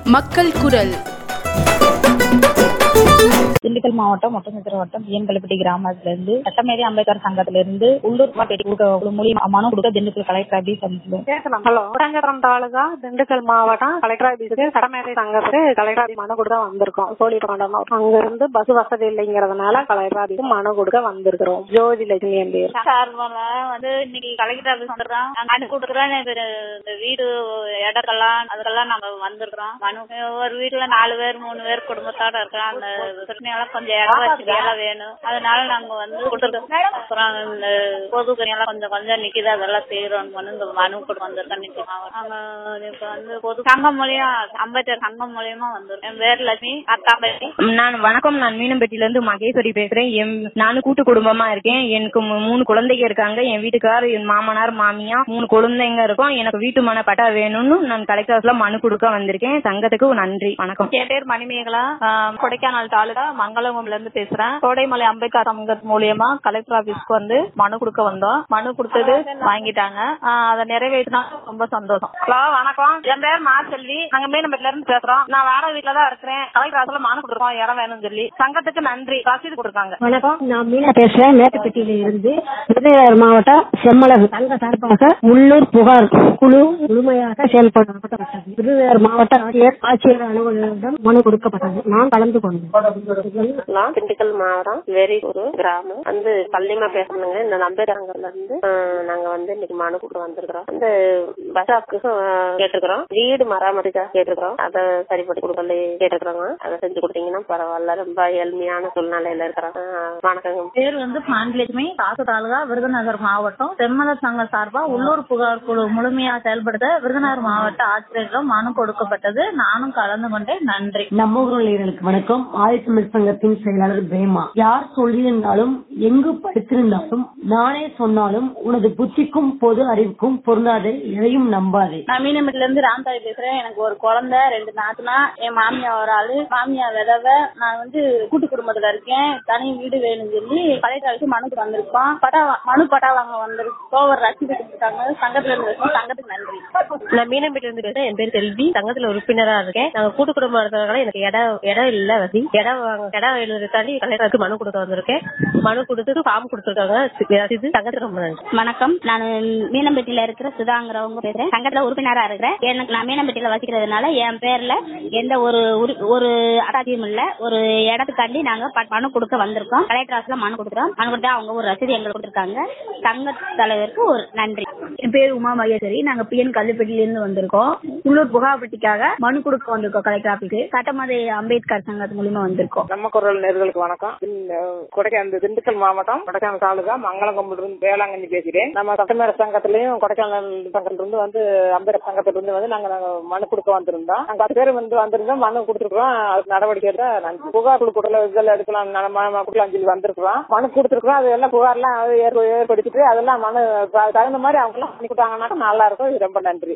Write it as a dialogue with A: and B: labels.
A: மக்கள் குரல்.
B: திண்டுக்கல் மாவட்டம் ஒட்டன்சத்திரம் வட்டம் பிஎன்கல்பட்டி கிராமத்திலிருந்து சட்டமேதை அம்பேத்கர் சங்கத்திலிருந்து உள்ளூர் மனு கொடுக்க திண்டுக்கல் கலெக்டர் ஆபீஸ்
C: பேசலாம். ஹலோ, ஒட்டன்சத்திரம் தாலுகா திண்டுக்கல் மாவட்டம் கலெக்டர் ஆபீஸுக்கு சட்டமேதை சங்கத்துக்கு கலெக்டர் ஆபீஸ் மனு கொடுக்க வந்திருக்கோம். சொல்லிட்டு அங்க இருந்து பஸ் வசதி இல்லைங்கிறதுனால கலெக்டர் ஆபீஸ் மனு கொடுக்க வந்திருக்கிறோம். ஜோதி லட்சுமி என் பேர்.
D: வந்து இன்னைக்கு கலெக்டர் ஆபீஸ் வந்துருக்கோம். மனு கொடுக்குறோம். வீடு இடக்கெல்லாம் அதுக்கெல்லாம் நாங்க வந்திருக்கிறோம். மனு ஒரு வீட்டுல 4 பேர் 3 பேர் குடும்பத்தோட இருக்கிறோம். அந்த பிரச்சனையெல்லாம் கொஞ்சம் இட வசதியெல்லாம் வேணும். அதனால நாங்க வந்து கொடுத்துருக்கோம். அப்புறம் இந்த பொது கனியெல்லாம் கொஞ்சம் நிக்குது. அதெல்லாம் செய்யறோம். மனு கொடுத்து வந்திருக்கோம். நாங்க இப்ப வந்து பொது சங்கம் மூலியம் அம்பேத்கர் சங்கம் மூலியமா வந்திருக்கோம். என் பேர் லட்சுமி அத்தாம்பட்டி.
E: வணக்கம். நான் மீனம்பட்டியில இருந்து மகேஸ்வரி பேசுறேன். நானும் கூட்டு குடும்பமா இருக்கேன். எனக்கு 3 குழந்தைங்க இருக்காங்க. என் வீட்டுக்காரர், என் மாமனார், மாமியா 3 குழந்தைங்க இருக்கும். எனக்கு வீட்டு மன பட்டா வேணும்னு நான் கலெக்டர்ஸ்ல மனு கொடுக்க வந்திருக்கேன். சங்கத்துக்கு நன்றி. வணக்கம்.
F: என் பேர் மணிமேகலா. கொடைக்கானல் தாலுகா மங்களகும்ல இருந்து பேசுறேன். கோடைமலை அம்பேத்கர் சங்கம் மூலியமா கலெக்டர் ஆபீஸ்க்கு வந்து மனு கொடுக்க வந்தோம். மனு கொடுத்தது வாங்கிட்டாங்க. அதை நிறைவேற்றினா ரொம்ப சந்தோஷம்.
C: ஹலோ, வணக்கம். என் பேர் மாசெல்வி. நாங்க மீனம்பட்டில இருந்து பேசுறோம். நான் வாடகை வீட்டுல தான் இருக்கிறேன். கலெக்டர் ஆபீஸ்ல மனு கொடுத்துருக்கோம். இடம் வேணும்னு சொல்லி சங்கத்துக்கு நன்றி. ரசீது கொடுத்தாங்க.
G: வணக்கம். நான் மீனா பேசுறேன். மேட்டுப்பட்டியில இருந்து விருதுநகர் மாவட்டம் செம்மலகு சங்க சார்பாக உள்ளூர் புகார் குழு முழுமையாக செயல்படுத்தப்பட்டது. விருதுநகர் மாவட்ட ஆட்சியர் அலுவலரிடம் மனு கொடுக்கப்பட்டது. நான் கலந்து கொண்டேன்.
H: திண்டுக்கல் மாவட்டம் வெறியூர் கிராமம் வந்து பள்ளிமா பேசணுங்க. இந்த அம்பேத்கர்ல இருந்து நாங்க வந்து இன்னைக்கு மனு கொடுக்க வந்திருக்கிறோம். அந்த பஸ் ஸ்டாப்க்கு கேட்டிருக்கிறோம். வீடு மராமத்துக்காக கேட்டிருக்கிறோம். அதை சரிப்படி கொடுக்கல கேட்டிருக்கிறோங்க. அதை செஞ்சு கொடுத்தீங்கன்னா பரவாயில்ல. ரொம்ப ஏழ்மையான சூழ்நிலையில இருக்கிறோம். வணக்கங்க.
B: பேர் வந்து பாண்டிலட்சுமி. தாலுகா விருதுநகர் மாவட்டம் செம்மலர் சங்க சார்பா உள்ளூர் புகார் குழு முழுமையாக செயல்படுத்த விருதுநகர் மாவட்ட ஆட்சியரிடம் மனு கொடுக்கப்பட்டது. நானும் கலந்து கொண்டேன். நன்றி.
G: நம்ம ஊர்களுக்கு வணக்கம். ஆதித்தமிழ் சங்கத்தின் செயலாளர் பிரேமா. யார் சொல்லியிருந்தாலும் எங்கு படித்திருந்தாலும் நானே சொன்னாலும் உனது புத்திக்கும் பொது அறிவுக்கும் பொருந்தாதே, எதையும் நம்பாதே.
B: நான் மீனம்பட்டில இருந்து ராம்தாய் பேசுறேன். எனக்கு ஒரு குழந்தை, 2 நாத்துனா, என் மாமியா ஒரு ஆளு. மாமியா விதவை. நான் வந்து கூட்டு குடும்பத்துல இருக்கேன். தனி வீடு வேணும்னு சொல்லி கலெக்டர் ஆஃபீஸ் மனுக்கு வந்திருக்கோம். மனு பட்டா வாங்க வந்திருக்கோம். ஒரு ரசீது கொடுத்துருக்காங்க. சங்கத்துல இருந்து பேசுறோம். சங்கத்துக்கு நன்றி.
E: நான் மீனம்பட்டில இருந்து பேசுறேன். என் பேர் செல்வி. சங்கத்துல உறுப்பினரா இருக்கேன். நாங்க கூட்டு குடும்பம் இருக்கிறதுனால எனக்கு இடம் இல்ல. வசதி இடம் எழுதுறதுக்காண்டி கலெக்டருக்கு மனு கொடுக்க வந்திருக்கேன். மனு கொடுத்துட்டு ஃபார்ம் கொடுத்துருக்காங்க. சங்கத்துக்கு ரொம்ப நன்றி.
D: வணக்கம். நான் மீனம்பட்டியில இருக்கிற சுதாங்கிறவங்க பேசுறேன். சங்கத்துல உறுப்பினரா இருக்கிறேன். எனக்கு நான் மீனம்பட்டியில வசிக்கிறதுனால என் பேர்ல எந்த ஒரு அட்டாச்சியும் இல்ல. ஒரு இடத்துக்காண்டி நாங்க மனு கொடுக்க வந்திருக்கோம். கலெக்டர் ஆஃபீஸ்ல மனு கொடுக்குறோம். மனு கொடுத்தா அவங்க ஒரு ரசீது எங்களுக்கு கொடுத்திருக்காங்க. சங்க தலைவருக்கு ஒரு நன்றி.
B: என் பேர் உமா மகேஸ்வரி. நாங்க பிஎன் கல்லுப்பட்டியில இருந்து வந்திருக்கோம். உள்ளூர் புகார்பட்டிக்காக மனு கொடுக்க வந்திருக்கோம் கலெக்டர் ஆஃபீஸ்க்கு. சட்டமேதை அம்பேத்கர் சங்கத்து மூலமா வந்திருக்கோம்.
C: நம்ம குரல் நேயர்களுக்கு வணக்கம். கொடைக்கானல் திண்டுக்கல் மாவட்டம் கொடைக்கானல் தாலுகா மங்களகும்ல இருந்து வேளாங்கண்ணி பேசுறேன். நம்ம சட்டமேதை சங்கத்திலயும் கொடைக்கானல் சங்கத்துல இருந்து வந்து அம்பேத்கர் சங்கத்துல இருந்து வந்து நாங்க மனு கொடுக்க வந்திருந்தோம். நாங்க 10 பேர் வந்து வந்திருந்தோம். மனு கொடுத்துருக்கோம். அதுக்கு நடவடிக்கை எடுக்க புகார் குழு கூட்டல இதெல்லாம் எடுக்கலாம் சொல்லி வந்திருக்கிறோம். மனு கொடுத்துருக்கோம். அது எல்லாம் புகார்லாம் ஏற்படுத்திட்டு அதெல்லாம் மனு தகுந்த மாதிரி அவங்க எல்லாம் பண்ணி கொடுத்தாங்கன்னா நல்லா இருக்கும். இது ரொம்ப நன்றி.